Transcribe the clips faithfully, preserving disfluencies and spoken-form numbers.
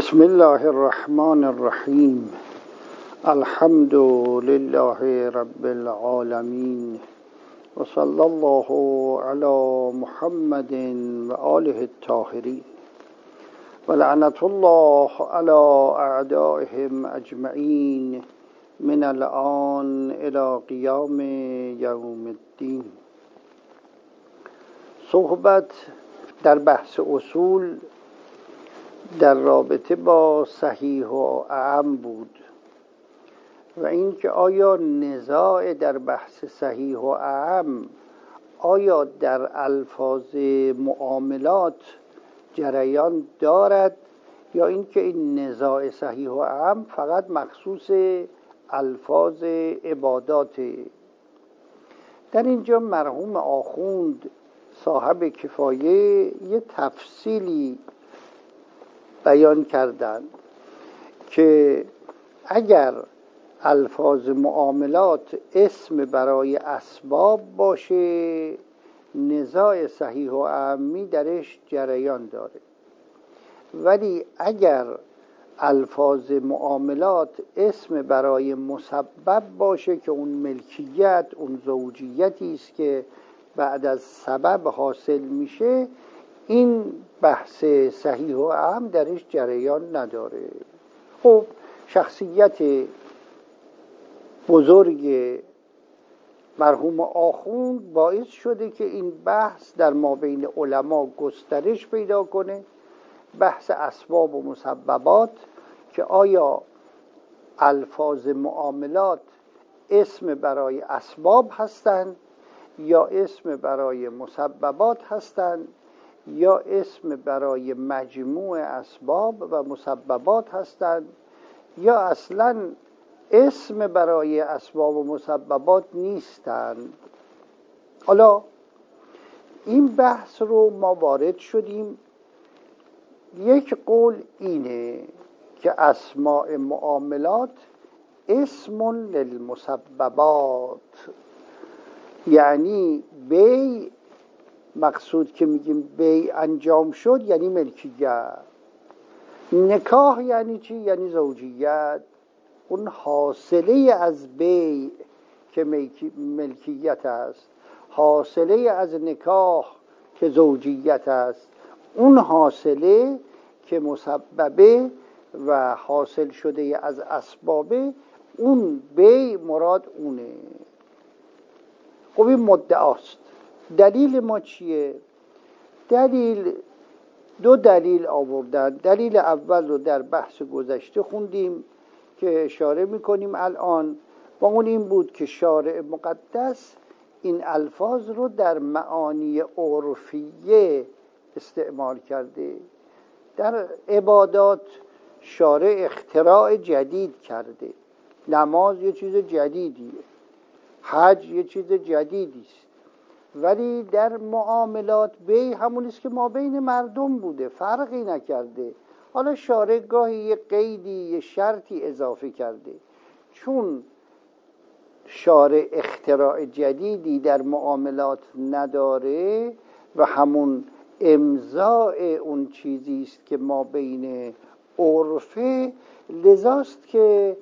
بسم الله الرحمن الرحیم. الحمد لله رب العالمین و صلی الله علی محمد و آله الطاهرین و لعنت الله علی اعدائهم اجمعین من الآن الی قیام یوم الدین. صحبت در بحث اصول در رابطه با صحیح و اعم بود و اینکه آیا نزاع در بحث صحیح و اعم آیا در الفاظ معاملات جریان دارد یا اینکه این نزاع صحیح و اعم فقط مخصوص الفاظ عبادات. در اینجا مرحوم آخوند صاحب کفایه یه تفصیلی بیان کردند که اگر الفاظ معاملات اسم برای اسباب باشه نزاع صحیح و اعمی درش جریان داره، ولی اگر الفاظ معاملات اسم برای مسبب باشه که اون ملکیت، اون زوجیتی است که بعد از سبب حاصل میشه، این بحث صحیح و اعم درش جریان نداره. خب شخصیت بزرگ مرحوم آخوند باعث شده که این بحث در مابین علما گسترش پیدا کنه، بحث اسباب و مسببات، که آیا الفاظ معاملات اسم برای اسباب هستند یا اسم برای مسببات هستند یا اسم برای مجموع اسباب و مسببات هستند یا اصلا اسم برای اسباب و مسببات نیستند. حالا این بحث رو ما وارد شدیم. یک قول اینه که اسماء معاملات اسم للمسببات، یعنی بی مقصود که میگیم بی انجام شد یعنی ملکیت. نکاح یعنی چی؟ یعنی زوجیت. اون حاصله از بی که ملکیت است، حاصله از نکاح که زوجیت است، اون حاصله که مسببه و حاصل شده از اسبابه، اون بی مراد اونه. خب این مدعاست. دلیل ما چیه؟ دلیل دو دلیل آوردن. دلیل اول رو در بحث گذشته خوندیم که اشاره میکنیم الان، و اون این بود که شارع مقدس این الفاظ رو در معانی عرفیه استعمال کرده. در عبادات شارع اختراع جدید کرده. نماز یه چیز جدیدیه، حج یه چیز جدیدی است، ولی در معاملات بی همون است که ما بین مردم بوده، فرقی نکرده. حالا شارع گاهی یه قیدی، یه شرطی اضافه کرده. چون شارع اختراع جدیدی در معاملات نداره و همون امضاء اون چیزی است که ما بین عرفه، لذاست که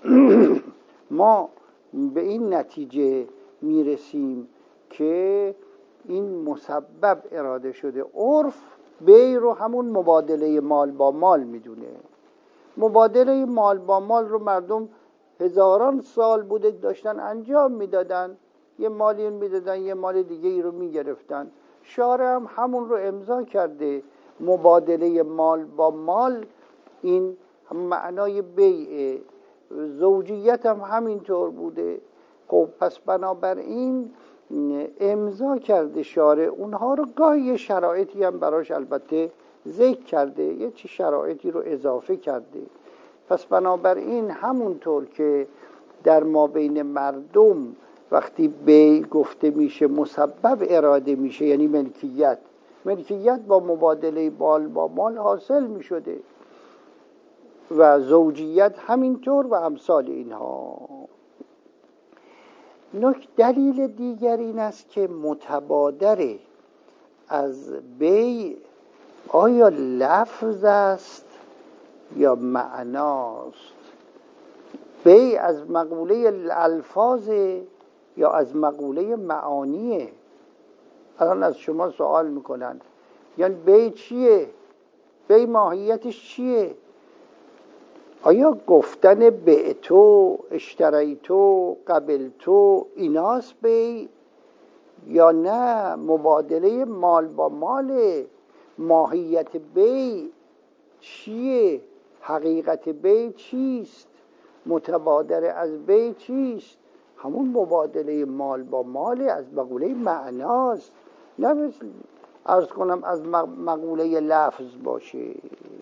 ما به این نتیجه میرسیم که این مسبب اراده شده. عرف بی رو همون مبادله مال با مال میدونه. مبادله مال با مال رو مردم هزاران سال بوده داشتن انجام میدادن، یه مالی میدادن یه مال دیگه ای رو میگرفتن. شارع هم همون رو امضا کرده. مبادله مال با مال این معنای بیعه. زوجیت هم همینطور بوده. خب پس بنابراین امضا کرده شارع اونها رو. گاهی یه شرایطی هم براش البته ذکر کرده، یه چی شرایطی رو اضافه کرده. پس بنابراین همونطور که در ما بین مردم وقتی بی گفته میشه مسبب اراده میشه، یعنی ملکیت، ملکیت با مبادله مال با مال حاصل میشده، و زوجیت همینطور و امثال اینها. نکته دلیل دیگر این است که متبادر از بی آیا لفظ است یا معناست؟ بیع از مقوله الفاظ یا از مقوله معانیه؟ الان از شما سوال میکنن یعنی بیع چیه؟ بیع ماهیتش چیه؟ آیا گفتن بعتو، اشتریتو، قبلتو ایناست بیع، یا نه مبادله مال با ماله؟ ماهیت بیع چیه؟ حقیقت بیع چیست؟ متبادر از بیع چیست؟ همون مبادله مال با مال، از مقوله معناست، نه مثل عرض کنم از مقوله لفظ باشه.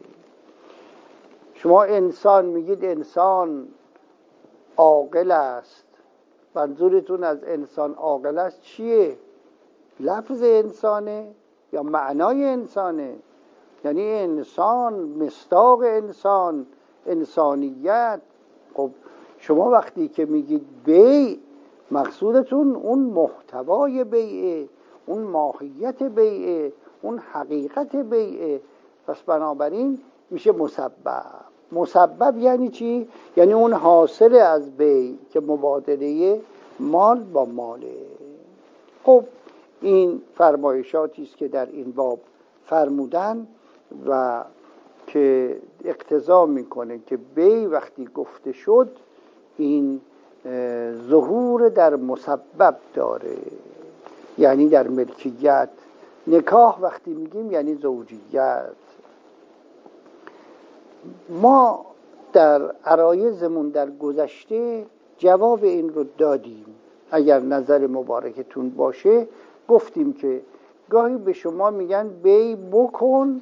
شما انسان میگید انسان عاقل است، منظورتون از انسان عاقل است چیه؟ لفظ انسانه یا معنای انسانه؟ یعنی انسان، مصداق انسان، انسانیت. خب شما وقتی که میگید بیع، مقصودتون اون محتوای بیعه، اون ماهیت بیعه، اون حقیقت بیعه. پس بنابراین میشه مسبب. مسبب یعنی چی؟ یعنی اون حاصل از بیع که مبادله مال با ماله. خب این فرمایشاتی است که در این باب فرمودن و که اقتضا میکنه که بیع وقتی گفته شد این ظهور در مسبب داره، یعنی در ملکیت. نکاح وقتی میگیم یعنی زوجیت. ما در عرایضمون در گذشته جواب این رو دادیم، اگر نظر مبارکتون باشه گفتیم که گاهی به شما میگن بیع بکن،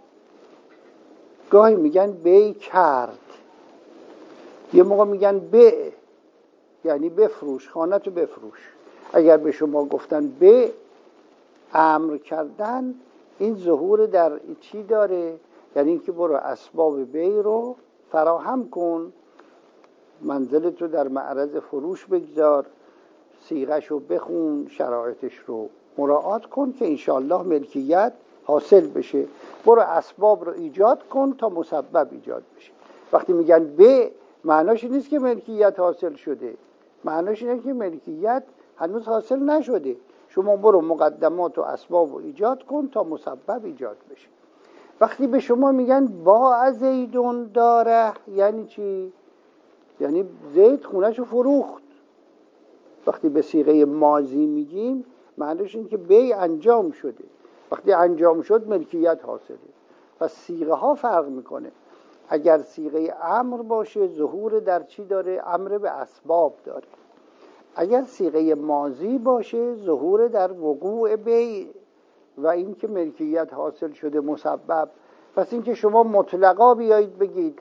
گاهی میگن بیع کرد. یه موقع میگن بیع یعنی بفروش، خانه‌تو بفروش. اگر به شما گفتن بیع، امر کردن، این ظهور در چی داره؟ یعنی اینکه برو اسباب بیع رو فراهم کن، منزلتو در معرض فروش بگذار، صیغه‌ش رو بخون، شرایطش رو مراعات کن که انشاءالله ملکیت حاصل بشه. برو اسباب رو ایجاد کن تا مسبب ایجاد بشه. وقتی میگن بیع، معناش نیست که ملکیت حاصل شده، معناش اینه که ملکیت هنوز حاصل نشده. شما برو مقدمات و اسباب رو ایجاد کن تا مسبب ایجاد بشه. وقتی به شما میگن باع زیدون داره، یعنی چی؟ یعنی زید خونه‌شو فروخت. وقتی به صیغه ماضی میگیم معنیش این که بیع انجام شده. وقتی انجام شد ملکیت حاصله. پس صیغه ها فرق میکنه. اگر صیغه امر باشه ظهور در چی داره؟ امر به اسباب داره. اگر صیغه ماضی باشه ظهور در وقوع بیع و این که ملکیت حاصل شده مسبب. پس این که شما مطلقا بیایید بگید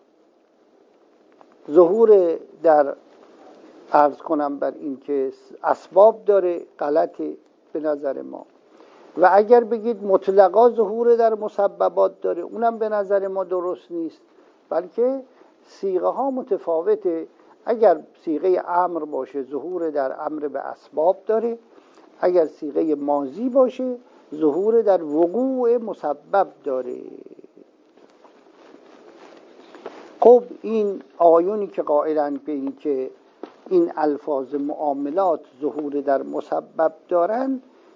ظهور در عرض کنم بر این که اسباب داره، غلطه به نظر ما. و اگر بگید مطلقا ظهور در مسببات داره، اونم به نظر ما درست نیست، بلکه صیغه ها متفاوته. اگر صیغه امر باشه ظهور در امر به اسباب داره، اگر صیغه ماضی باشه ظهور در وقوع مسبب داره. خب این آیونی که قائلن به این که این الفاظ معاملات ظهور در مسبب دارن،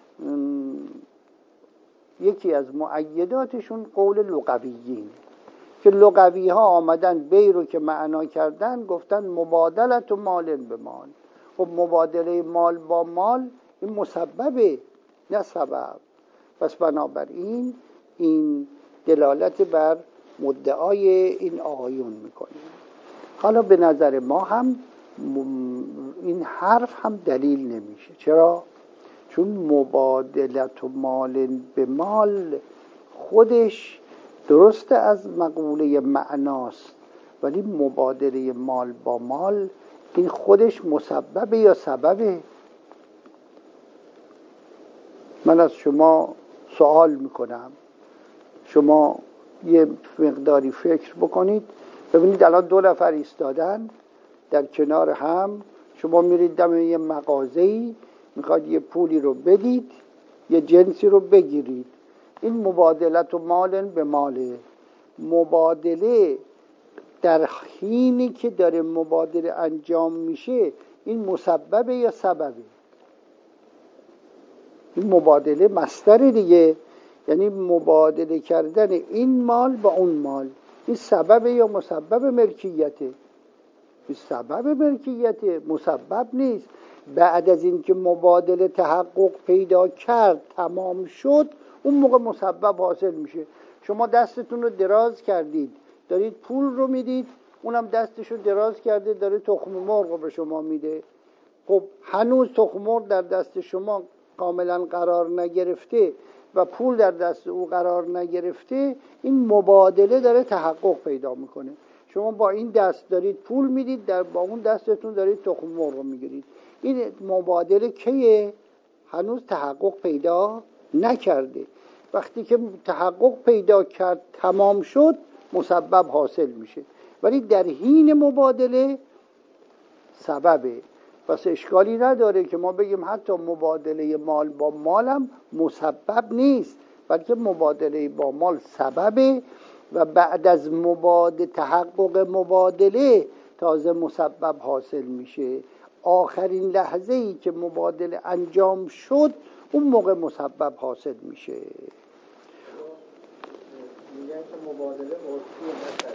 یکی از مؤیداتشون قول لغویین که لغوی ها آمدن بیع رو که معنا کردن گفتن مبادلت و مال به مال. خب مبادله مال با مال این مسببه نه سبب. پس بنابراین این دلالت بر مدعای این آیون میکنه. حالا به نظر ما هم این حرف هم دلیل نمیشه. چرا؟ چون مبادلت و مال به مال خودش درسته از مقوله معناست، ولی مبادله مال با مال این خودش مسببه یا سببه؟ من از شما سوال میکنم، شما یه مقداری فکر بکنید، ببینید الان دو نفر ایستادن در کنار هم، شما میرید دم یه مغازه‌ای میخواد یه پولی رو بدید، یه جنسی رو بگیرید، این مبادلت و مال به ماله. مبادله در حینی که داره مبادله انجام میشه این مسببه یا سببه؟ این مبادله مصدر دیگه، یعنی مبادله کردن این مال با اون مال. این سبب یا مسبب ملکیته؟ این سبب ملکیته، مسبب نیست. بعد از این که مبادله تحقق پیدا کرد تمام شد اون موقع مسبب حاصل میشه. شما دستتون رو دراز کردید دارید پول رو میدید، اونم دستش رو دراز کرده داره تخم مرغ رو به شما میده. خب هنوز تخم مرغ در دست شما کاملا قرار نگرفته و پول در دست او قرار نگرفته، این مبادله داره تحقق پیدا میکنه. شما با این دست دارید پول میدید، در با اون دستتون دارید تخم مرغ رو میگیرید. این مبادله کیه؟ هنوز تحقق پیدا نکرده. وقتی که تحقق پیدا کرد تمام شد مسبب حاصل میشه، ولی در حین مبادله سببه. پس اشکالی نداره که ما بگیم حتی مبادله مال با مالم مسبب نیست، بلکه مبادله با مال سببه و بعد از مبادله تحقق مبادله تازه مسبب حاصل میشه. آخرین لحظه ای که مبادله انجام شد اون موقع مسبب حاصل میشه. میگن که مبادله عرفی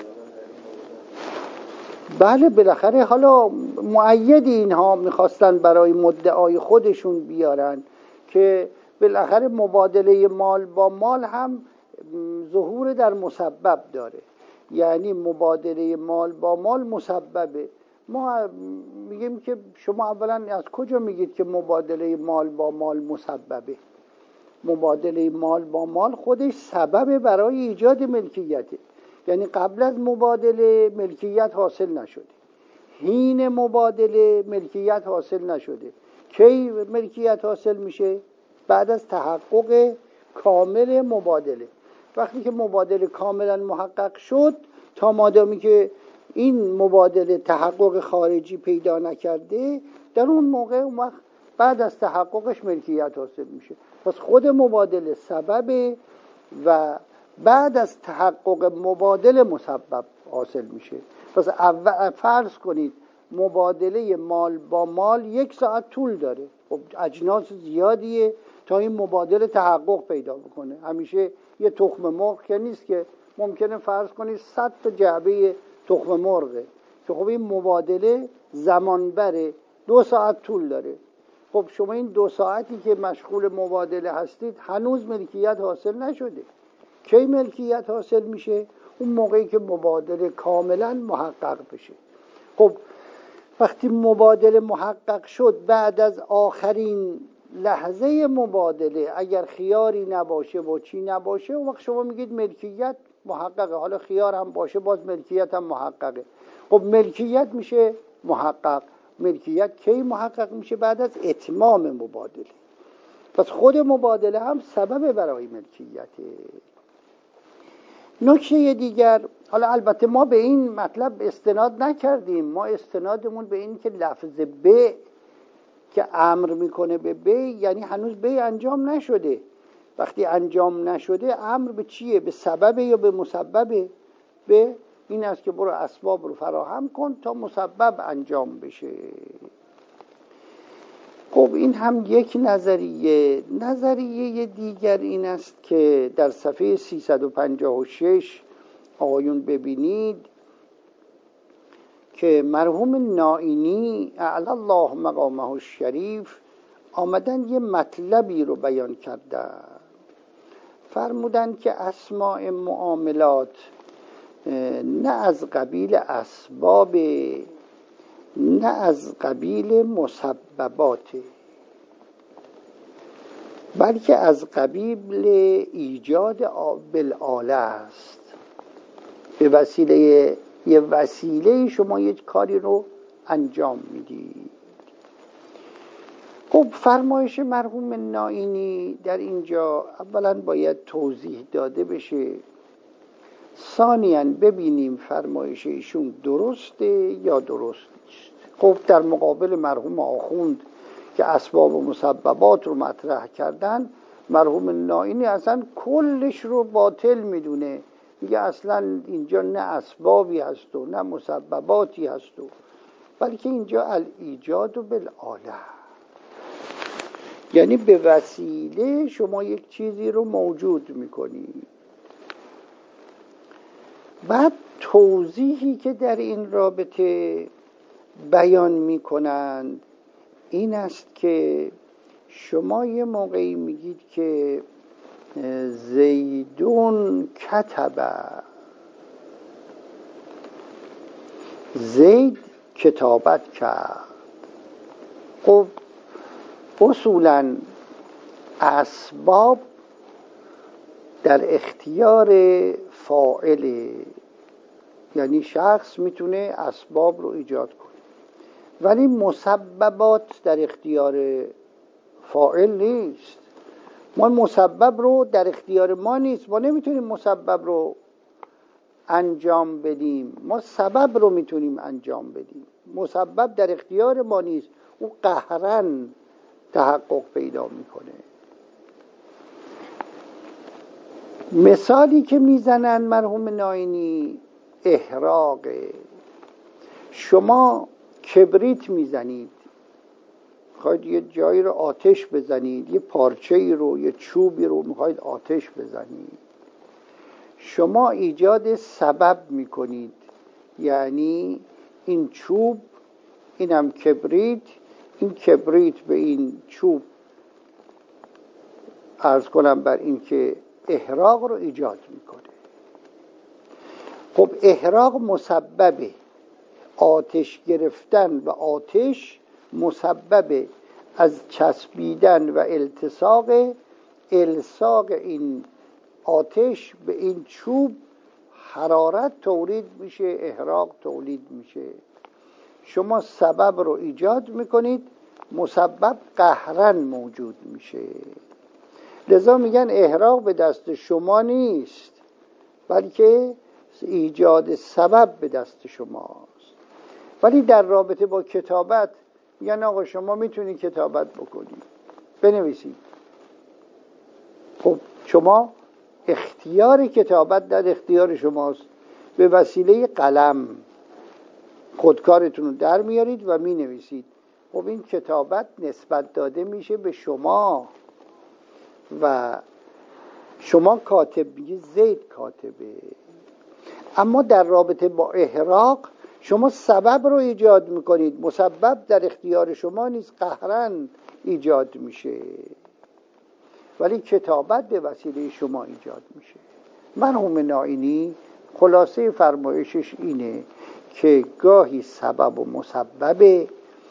بله بالاخره حالا مؤید اینها میخواستن برای مدعای خودشون بیارن که بالاخره مبادله مال با مال هم ظهور در مسبب داره، یعنی مبادله مال با مال مسببه. ما میگیم که شما اولا از کجا میگید که مبادله مال با مال مسببه؟ مبادله مال با مال خودش سبب برای ایجاد ملکیته، یعنی قبل از مبادله ملکیت حاصل نشده، حین مبادله ملکیت حاصل نشده. کی ملکیت حاصل میشه؟ بعد از تحقق کامل مبادله. وقتی که مبادله کاملا محقق شد، تا مادامی که این مبادله تحقق خارجی پیدا نکرده، در اون موقع اون وقت بعد از تحققش ملکیت حاصل میشه. پس خود مبادله سببه و بعد از تحقق مبادله مسبب حاصل میشه. پس اول فرض کنید مبادله مال با مال یک ساعت طول داره. خب اجناس زیادیه تا این مبادله تحقق پیدا بکنه. همیشه یه تخم مرغ که نیست که ممکنه فرض کنید صد تا جعبه تخم مرغه که خب این مبادله زمان بره، دو ساعت طول داره. خب شما این دو ساعتی که مشغول مبادله هستید هنوز ملکیت حاصل نشده. کی ملکیت حاصل میشه؟ اون موقعی که مبادله کاملا محقق بشه. خب وقتی مبادله محقق شد، بعد از آخرین لحظه مبادله اگر خیاری نباشه و چی نباشه، اون وقت شما میگید ملکیت محققه. حالا خیار هم باشه باز ملکیت هم محققه. خب ملکیت میشه محقق. ملکیت کی محقق میشه؟ بعد از اتمام مبادله. پس خود مبادله هم سبب برای ملکیته. نکته دیگر، حالا البته ما به این مطلب استناد نکردیم، ما استنادمون به این که لفظ بیع که امر میکنه به بیع، یعنی هنوز بیع انجام نشده. وقتی انجام نشده امر به چیه؟ به سبب یا به مسببه؟ به این است که برو اسباب رو فراهم کن تا مسبب انجام بشه. خب این هم یک نظریه. نظریه دیگر این است که در صفحه سیصد و پنجاه و شش آقایون ببینید که مرحوم نائینی اعلی الله مقامه الشریف آمدن یه مطلبی رو بیان کردن. فرمودن که اسماء معاملات نه از قبیل اسباب، نه از قبیل مسببات، بلکه از قبیل ایجاد بالآله است. به وسیله یه وسیله شما یک کاری رو انجام میدید. خب فرمایش مرحوم نائینی در اینجا اولا باید توضیح داده بشه، ثانیاً ببینیم فرمایش ایشون درسته یا درست نیست. خب در مقابل مرحوم آخوند که اسباب و مسببات رو مطرح کردن، مرحوم نائینی اصلا کلش رو باطل میدونه میگه اصلا اینجا نه اسبابی هست و نه مسبباتی هست و بلکه اینجا الایجاد و بالاله، یعنی به وسیله شما یک چیزی رو موجود میکنید. بعد توضیحی که در این رابطه بیان میکنند این است که شما یه موقعی میگید که زیدون کتبه، زید کتابت کرد. خب اصولا اسباب در اختیار فاعله، یعنی شخص میتونه اسباب رو ایجاد کنه، ولی مسببات در اختیار فاعل نیست. ما مسبب رو در اختیار ما نیست، ما نمیتونیم مسبب رو انجام بدیم، ما سبب رو میتونیم انجام بدیم. مسبب در اختیار ما نیست، او قهراً تحقق پیدا میکنه. مثالی که میزنن مرحوم ناینی احراقه. شما کبریت میزنید، میخواید یه جایی رو آتش بزنید، یه پارچه‌ای رو، یه چوبی رو میخواید آتش بزنید، شما ایجاد سبب میکنید، یعنی این چوب، اینم کبریت، این کبریت به این چوب عرض کنم بر این که احراق رو ایجاد میکنه. خب احراق مسببه، آتش گرفتن و آتش مسببه از چسبیدن و التصاق الصاق این آتش به این چوب حرارت تولید میشه، احراق تولید میشه. شما سبب رو ایجاد میکنید، مسبب قهراً موجود میشه. لذا میگن احراق به دست شما نیست، بلکه ایجاد سبب به دست شماست. ولی در رابطه با کتابت میگن آقا شما میتونید کتابت بکنید، بنویسید. خب شما اختیار کتابت در اختیار شماست، به وسیله قلم خودکارتون رو در میارید و می نویسید. خب این کتابت نسبت داده میشه به شما و شما کاتب، میگید زید کاتبه. اما در رابطه با احراق شما سبب رو ایجاد میکنید، مسبب در اختیار شما نیست، قهراً ایجاد میشه، ولی کتابت به وسیله شما ایجاد میشه. مرحوم ناینی خلاصه فرمایشش اینه که گاهی سبب و مسببه،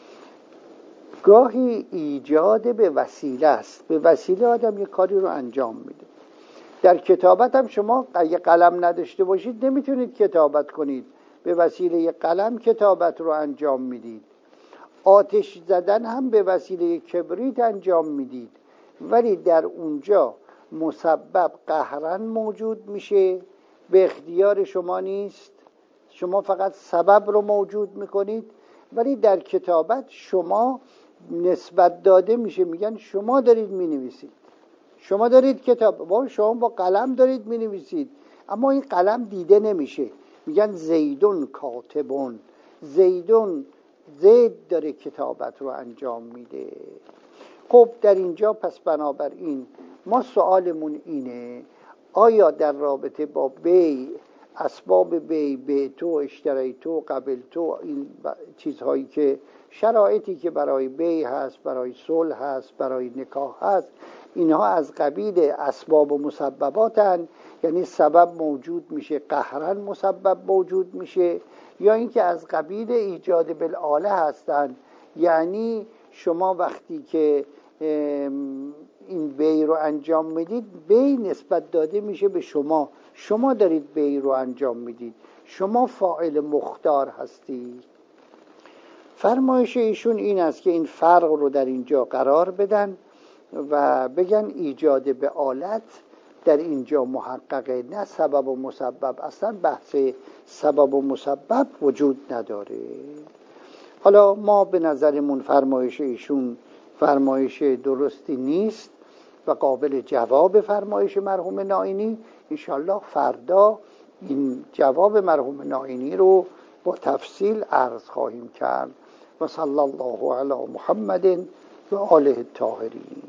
گاهی ایجاد به وسیله است. به وسیله آدم یک کاری رو انجام میده. در کتابت هم شما اگه قلم نداشته باشید نمیتونید کتابت کنید، به وسیله قلم کتابت رو انجام میدید. آتش زدن هم به وسیله کبریت انجام میدید، ولی در اونجا مسبب قهراً موجود میشه، به اختیار شما نیست، شما فقط سبب رو موجود میکنید. ولی در کتابت شما نسبت داده میشه، میگن شما دارید مینویسید، شما دارید کتاب با شما با قلم دارید مینویسید، اما این قلم دیده نمیشه. میگن زیدون کاتبون، زیدون زید داره کتابت رو انجام میده. خب در اینجا پس بنابراین ما سوالمون اینه، آیا در رابطه با بی، اسباب بی، بیتو، اشتریتو، قبلتو، این چیزهایی که شرایطی که برای بی هست، برای صلح هست، برای نکاح هست، اینها از قبیل اسباب و مسبباتن، یعنی سبب موجود میشه، قهراً مسبب موجود میشه، یا اینکه از قبیل ایجاد بالاله هستن، یعنی شما وقتی که این بی رو انجام میدید، بی نسبت داده میشه به شما، شما دارید بی رو انجام میدید، شما فاعل مختار هستید. فرمایش ایشون این است که این فرق رو در اینجا قرار بدن و بگن ایجاد به آلت در اینجا محققه، نه سبب و مسبب. اصلا بحث سبب و مسبب وجود نداره. حالا ما به نظرمون فرمایش ایشون فرمایش درستی نیست و قابل جواب فرمایش مرحوم ناینی. انشالله فردا این جواب مرحوم نائینی رو با تفصیل عرض خواهیم کرد. و صلی الله علی محمد و آله الطاهرین.